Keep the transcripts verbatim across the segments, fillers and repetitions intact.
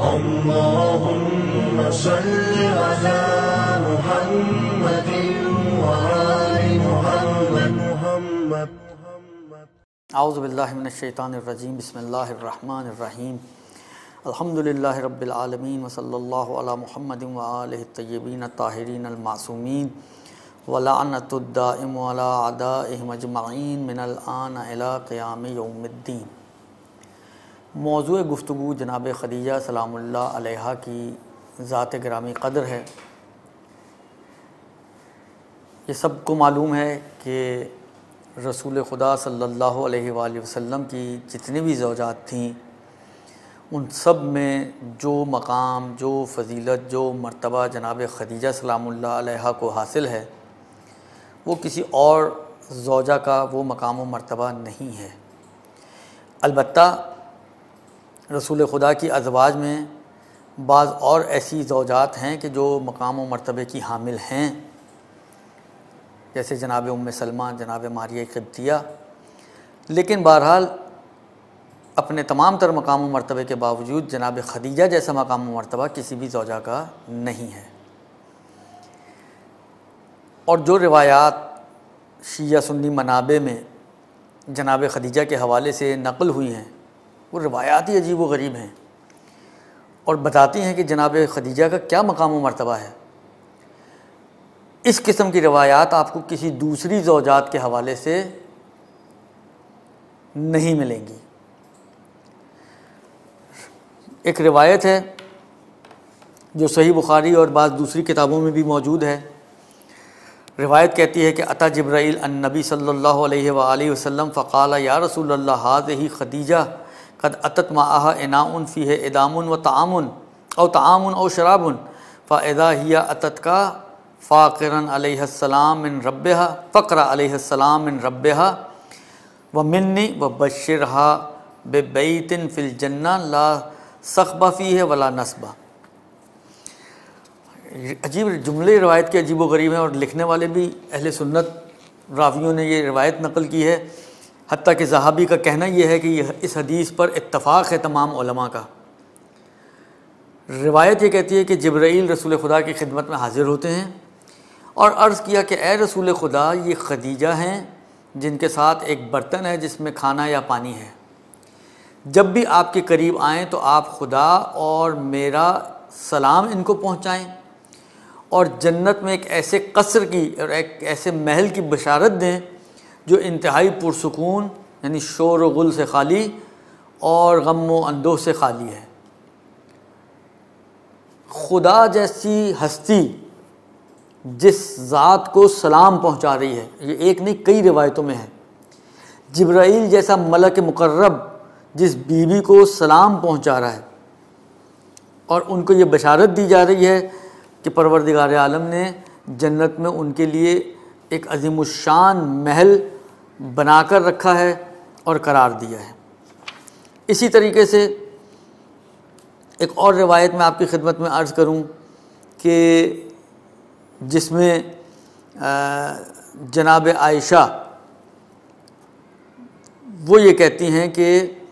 اللهم صل على محمد وآل محمد. اعوذ باللہ من الشیطان الرجیم. بسم اللہ الرحمن الرحیم. الحمدللہ رب العالمین وصلی اللہ علی محمد وآلہ الطیبین الطاہرین المعصومین ولعنۃ الدائم علی اعدائہم اجمعین من الآن الی قیام یوم الدین. موضوع گفتگو جناب خدیجہ سلام اللہ علیہا کی ذات گرامی قدر ہے. یہ سب کو معلوم ہے کہ رسول خدا صلی اللہ علیہ وآلہ وسلم کی جتنی بھی زوجات تھیں ان سب میں جو مقام، جو فضیلت، جو مرتبہ جناب خدیجہ سلام اللہ علیہا کو حاصل ہے وہ کسی اور زوجہ کا وہ مقام و مرتبہ نہیں ہے. البتہ رسول خدا کی ازواج میں بعض اور ایسی زوجات ہیں کہ جو مقام و مرتبے کی حامل ہیں، جیسے جناب ام سلمہ، جناب ماریہ قبطیہ. لیکن بہرحال اپنے تمام تر مقام و مرتبے کے باوجود جناب خدیجہ جیسا مقام و مرتبہ کسی بھی زوجہ کا نہیں ہے. اور جو روایات شیعہ سنی منابع میں جناب خدیجہ کے حوالے سے نقل ہوئی ہیں وہ روایات ہی عجیب و غریب ہیں اور بتاتی ہیں کہ جناب خدیجہ کا کیا مقام و مرتبہ ہے. اس قسم کی روایات آپ کو کسی دوسری زوجات کے حوالے سے نہیں ملیں گی. ایک روایت ہے جو صحیح بخاری اور بعض دوسری کتابوں میں بھی موجود ہے. روایت کہتی ہے کہ اتی جبرائیل النبی صلی اللہ علیہ وآلہ وسلم فقال یا رسول اللہ هذه خدیجہ قد اتت معها اناء فیہ ادام و طعام او طعام او شراب فاذا هی اتتک فاقرا علیہ السلام من ربها فقر علیہ السلام من ربها ومنی وبشرها ببیت فی الجنہ لا سخب فیہ ولا نصب. عجیب جملے روایت کے عجیب و غریب ہیں اور لکھنے والے بھی اہل سنت راویوں نے یہ روایت نقل کی ہے. حتیٰ کہ ذہبی کا کہنا یہ ہے کہ یہ اس حدیث پر اتفاق ہے تمام علماء کا. روایت یہ کہتی ہے کہ جبرائیل رسول خدا کی خدمت میں حاضر ہوتے ہیں اور عرض کیا کہ اے رسول خدا یہ خدیجہ ہیں جن کے ساتھ ایک برتن ہے جس میں کھانا یا پانی ہے. جب بھی آپ کے قریب آئیں تو آپ خدا اور میرا سلام ان کو پہنچائیں اور جنت میں ایک ایسے قصر کی اور ایک ایسے محل کی بشارت دیں جو انتہائی پرسکون یعنی شور و غل سے خالی اور غم و اندوہ سے خالی ہے. خدا جیسی ہستی جس ذات کو سلام پہنچا رہی ہے، یہ ایک نہیں کئی روایتوں میں ہے. جبرائیل جیسا ملک مقرب جس بیوی کو سلام پہنچا رہا ہے اور ان کو یہ بشارت دی جا رہی ہے کہ پروردگار عالم نے جنت میں ان کے لیے ایک عظیم الشان محل بنا کر رکھا ہے اور قرار دیا ہے. اسی طریقے سے ایک اور روایت میں آپ کی خدمت میں عرض کروں کہ جس میں جناب عائشہ وہ یہ کہتی ہیں کہ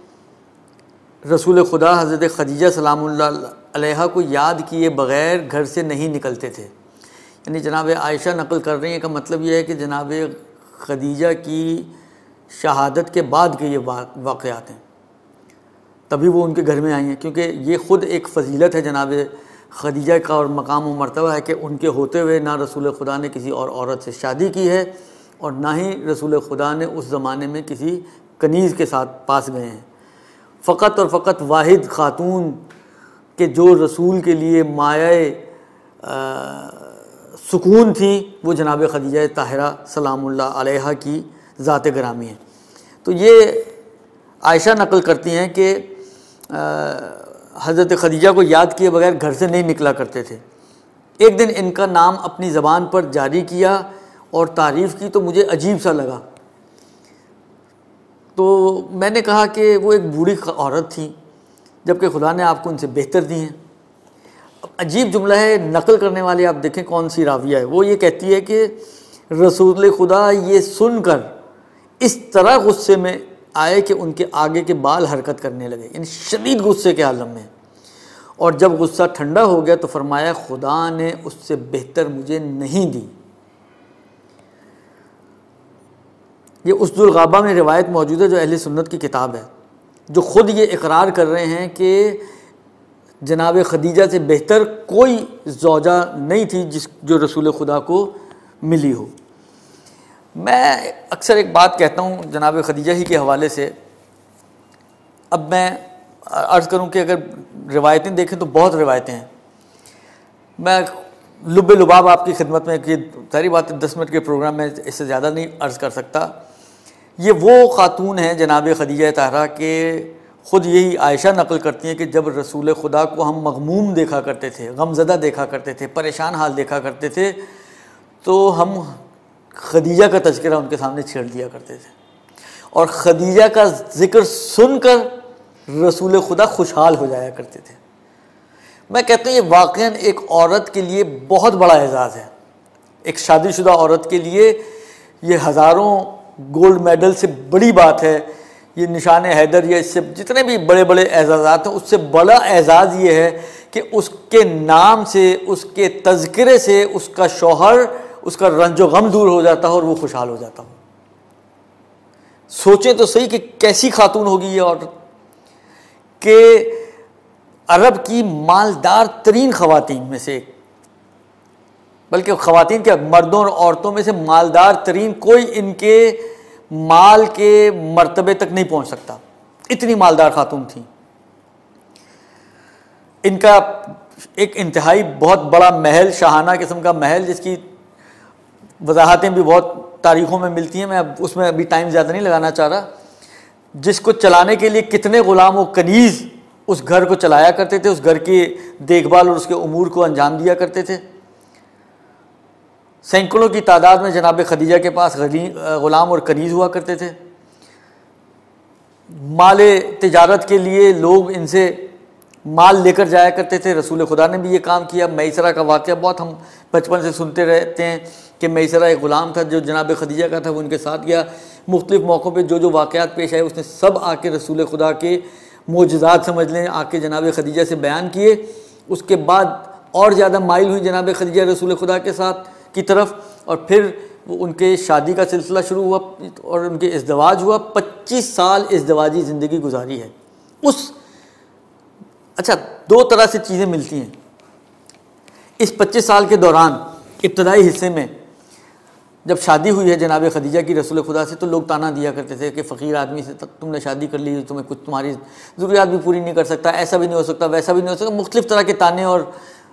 رسول خدا حضرت خدیجہ سلام اللہ علیہا کو یاد کیے بغیر گھر سے نہیں نکلتے تھے. یعنی جناب عائشہ نقل کر رہی ہیں کا مطلب یہ ہے کہ جناب خدیجہ کی شہادت کے بعد کے یہ واقعات ہیں، تبھی وہ ان کے گھر میں آئی ہیں. کیونکہ یہ خود ایک فضیلت ہے جناب خدیجہ کا اور مقام و مرتبہ ہے کہ ان کے ہوتے ہوئے نہ رسول خدا نے کسی اور عورت سے شادی کی ہے اور نہ ہی رسول خدا نے اس زمانے میں کسی کنیز کے ساتھ پاس گئے ہیں. فقط اور فقط واحد خاتون کہ جو رسول کے لیے مایہ سکون تھی وہ جناب خدیجہ طاہرہ سلام اللہ علیہا کی ذات گرامی ہے. تو یہ عائشہ نقل کرتی ہیں کہ حضرت خدیجہ کو یاد کیے بغیر گھر سے نہیں نکلا کرتے تھے. ایک دن ان کا نام اپنی زبان پر جاری کیا اور تعریف کی تو مجھے عجیب سا لگا. تو میں نے کہا کہ وہ ایک بوڑھی عورت تھی جبکہ خدا نے آپ کو ان سے بہتر دی ہیں. عجیب جملہ ہے، نقل کرنے والے آپ دیکھیں کون سی راویہ ہے. وہ یہ کہتی ہے کہ رسول خدا یہ سن کر اس طرح غصے میں آئے کہ ان کے آگے کے بال حرکت کرنے لگے، یعنی شدید غصے کے عالم میں. اور جب غصہ ٹھنڈا ہو گیا تو فرمایا خدا نے اس سے بہتر مجھے نہیں دی۔ یہ اسد الغابہ میں روایت موجود ہے جو اہل سنت کی کتاب ہے، جو خود یہ اقرار کر رہے ہیں کہ جناب خدیجہ سے بہتر کوئی زوجہ نہیں تھی جس جو رسول خدا کو ملی ہو۔ میں اکثر ایک بات کہتا ہوں جناب خدیجہ ہی کے حوالے سے، اب میں عرض کروں کہ اگر روایتیں دیکھیں تو بہت روایتیں ہیں، میں لب لباب آپ کی خدمت میں کہ ساری بات دس منٹ کے پروگرام میں اس سے زیادہ نہیں عرض کر سکتا۔ یہ وہ خاتون ہیں جناب خدیجہ طاہرہ کہ خود یہی عائشہ نقل کرتی ہیں کہ جب رسول خدا کو ہم مغموم دیکھا کرتے تھے، غمزدہ دیکھا کرتے تھے، پریشان حال دیکھا کرتے تھے، تو ہم خدیجہ کا تذکرہ ان کے سامنے چھیڑ دیا کرتے تھے، اور خدیجہ کا ذکر سن کر رسول خدا خوشحال ہو جایا کرتے تھے۔ میں کہتا ہوں یہ واقعاً ایک عورت کے لیے بہت بڑا اعزاز ہے، ایک شادی شدہ عورت کے لیے یہ ہزاروں گولڈ میڈل سے بڑی بات ہے، یہ نشان حیدر یا اس سے جتنے بھی بڑے بڑے اعزازات ہیں اس سے بڑا اعزاز یہ ہے کہ اس کے نام سے، اس کے تذکرے سے اس کا شوہر، اس کا رنج و غم دور ہو جاتا ہے اور وہ خوشحال ہو جاتا ہو۔ سوچیں تو صحیح کہ کیسی خاتون ہوگی یہ عورت کہ عرب کی مالدار ترین خواتین میں سے ایک، بلکہ خواتین کے مردوں اور عورتوں میں سے مالدار ترین، کوئی ان کے مال کے مرتبے تک نہیں پہنچ سکتا، اتنی مالدار خاتون تھیں۔ ان کا ایک انتہائی بہت بڑا محل، شاہانہ قسم کا محل، جس کی وضاحتیں بھی بہت تاریخوں میں ملتی ہیں، میں اب اس میں ابھی ٹائم زیادہ نہیں لگانا چاہ رہا، جس کو چلانے کے لیے کتنے غلام و کنیز اس گھر کو چلایا کرتے تھے، اس گھر کی دیکھ بھال اور اس کے امور کو انجام دیا کرتے تھے۔ سینکڑوں کی تعداد میں جناب خدیجہ کے پاس غلام اور کنیز ہوا کرتے تھے۔ مال تجارت کے لیے لوگ ان سے مال لے کر جایا کرتے تھے، رسول خدا نے بھی یہ کام کیا۔ میسرہ کا واقعہ بہت ہم بچپن سے سنتے رہتے ہیں کہ میسرہ ایک غلام تھا جو جناب خدیجہ کا تھا، وہ ان کے ساتھ گیا، مختلف موقعوں پہ جو جو واقعات پیش آئے اس نے سب آ کے رسول خدا کے معجزات سمجھ لیں، آ کے جناب خدیجہ سے بیان کیے۔ اس کے بعد اور زیادہ مائل ہوئی جناب خدیجہ رسول خدا کے ساتھ کی طرف، اور پھر ان کے شادی کا سلسلہ شروع ہوا اور ان کے ازدواج ہوا۔ پچیس سال ازدواجی زندگی گزاری ہے۔ اس اچھا دو طرح سے چیزیں ملتی ہیں اس پچیس سال کے دوران۔ ابتدائی حصے میں جب شادی ہوئی ہے جناب خدیجہ کی رسول خدا سے، تو لوگ تانا دیا کرتے تھے کہ فقیر آدمی سے تم نے شادی کر لی، تمہیں کچھ تمہاری ضروریات بھی پوری نہیں کر سکتا، ایسا بھی نہیں ہو سکتا، ویسا بھی نہیں ہو سکتا، مختلف طرح کے تانے اور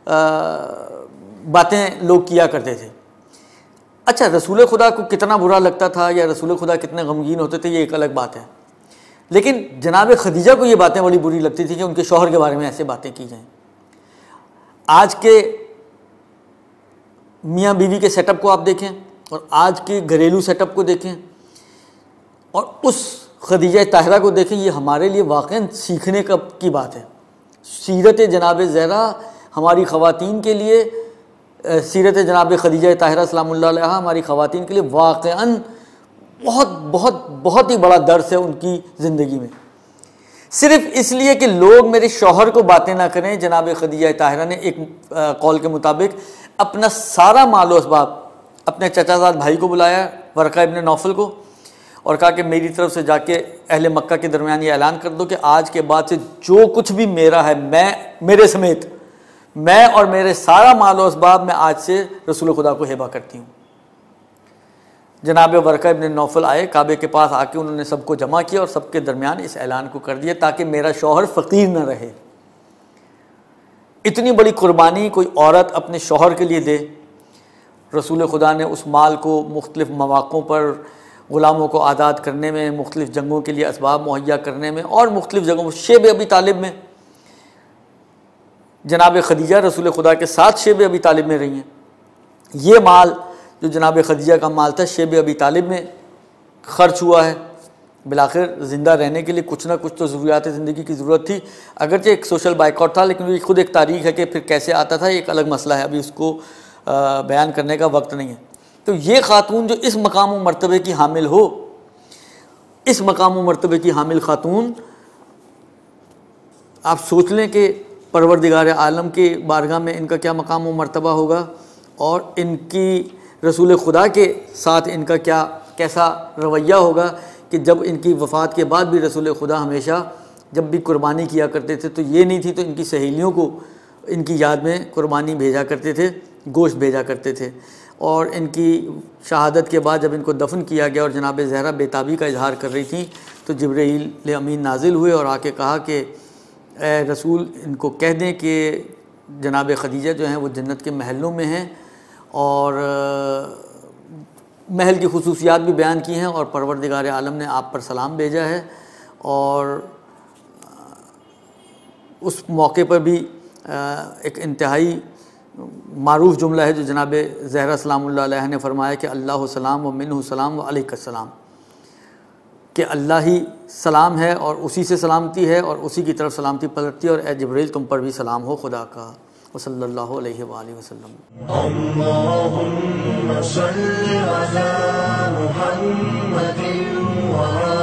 باتیں لوگ کیا کرتے تھے۔ اچھا رسول خدا کو کتنا برا لگتا تھا یا رسول خدا کتنے غمگین ہوتے تھے یہ ایک الگ بات ہے، لیکن جناب خدیجہ کو یہ باتیں بڑی بری لگتی تھی کہ ان کے شوہر کے بارے میں ایسے باتیں کی جائیں۔ آج کے میاں بیوی کے سیٹ اپ کو آپ دیکھیں اور آج کے گھریلو سیٹ اپ کو دیکھیں اور اس خدیجہ طاہرہ کو دیکھیں، یہ ہمارے لیے واقعاً سیکھنے کا کی بات ہے۔ سیرت جناب زہرا ہماری خواتین کے لیے، سیرت جناب خدیجہ طاہرہ سلام اللہ علیہا ہماری خواتین کے لیے واقعاً بہت بہت بہت ہی بڑا درس ہے ان کی زندگی میں۔ صرف اس لیے کہ لوگ میرے شوہر کو باتیں نہ کریں، جناب خدیجہ طاہرہ نے ایک قول کے مطابق اپنا سارا مال و اسباب اپنے چچا زاد بھائی کو بلایا، ورقہ ابن نوفل کو، اور کہا کہ میری طرف سے جا کے اہل مکہ کے درمیان یہ اعلان کر دو کہ آج کے بعد سے جو کچھ بھی میرا ہے، میں میرے سمیت میں اور میرے سارا مال و اسباب میں آج سے رسول خدا کو ہبہ کرتی ہوں۔ جناب ورقہ ابن نوفل آئے، کعبے کے پاس آ کے انہوں نے سب کو جمع کیا اور سب کے درمیان اس اعلان کو کر دیا تاکہ میرا شوہر فقیر نہ رہے۔ اتنی بڑی قربانی کوئی عورت اپنے شوہر کے لیے دے، رسول خدا نے اس مال کو مختلف مواقعوں پر غلاموں کو آزاد کرنے میں، مختلف جنگوں کے لیے اسباب مہیا کرنے میں اور مختلف جگہوں شیب ابی طالب میں، جناب خدیجہ رسول خدا کے ساتھ شیب ابی طالب میں رہی ہیں۔ یہ مال جو جناب خدیجہ کا مال تھا شیب ابی طالب میں خرچ ہوا ہے۔ بالآخر زندہ رہنے کے لیے کچھ نہ کچھ تو ضروریات زندگی کی ضرورت تھی، اگرچہ ایک سوشل بائیکاٹ تھا لیکن یہ خود ایک تاریخ ہے کہ پھر کیسے آتا تھا، ایک الگ مسئلہ ہے، ابھی اس کو بیان کرنے کا وقت نہیں ہے۔ تو یہ خاتون جو اس مقام و مرتبے کی حامل ہو، اس مقام و مرتبے کی حامل خاتون، آپ سوچ لیں کہ پروردگار عالم کی بارگاہ میں ان کا کیا مقام و مرتبہ ہوگا، اور ان کی رسول خدا کے ساتھ ان کا کیا کیسا رویہ ہوگا کہ جب ان کی وفات کے بعد بھی رسول خدا ہمیشہ جب بھی قربانی کیا کرتے تھے تو یہ نہیں تھی تو ان کی سہیلیوں کو ان کی یاد میں قربانی بھیجا کرتے تھے، گوشت بھیجا کرتے تھے۔ اور ان کی شہادت کے بعد جب ان کو دفن کیا گیا اور جناب زہرا بیتابی کا اظہار کر رہی تھیں تو جبرائیل امین نازل ہوئے اور آ کے کہا کہ اے رسول ان کو کہہ دیں کہ جناب خدیجہ جو ہیں وہ جنت کے محلوں میں ہیں، اور محل کی خصوصیات بھی بیان کی ہیں، اور پروردگار عالم نے آپ پر سلام بھیجا ہے۔ اور اس موقع پر بھی ایک انتہائی معروف جملہ ہے جو جناب زہرا سلام اللہ علیہ نے فرمایا کہ اللہ سلام و منہ سلام و علیک السلام، کہ اللہ ہی سلام ہے اور اسی سے سلامتی ہے اور اسی کی طرف سلامتی پلٹتی ہے، اور اے جبرائیل تم پر بھی سلام ہو خدا کا، وصلی اللہ علیہ وآلہ وسلم۔ اللهم صل على محمد وآل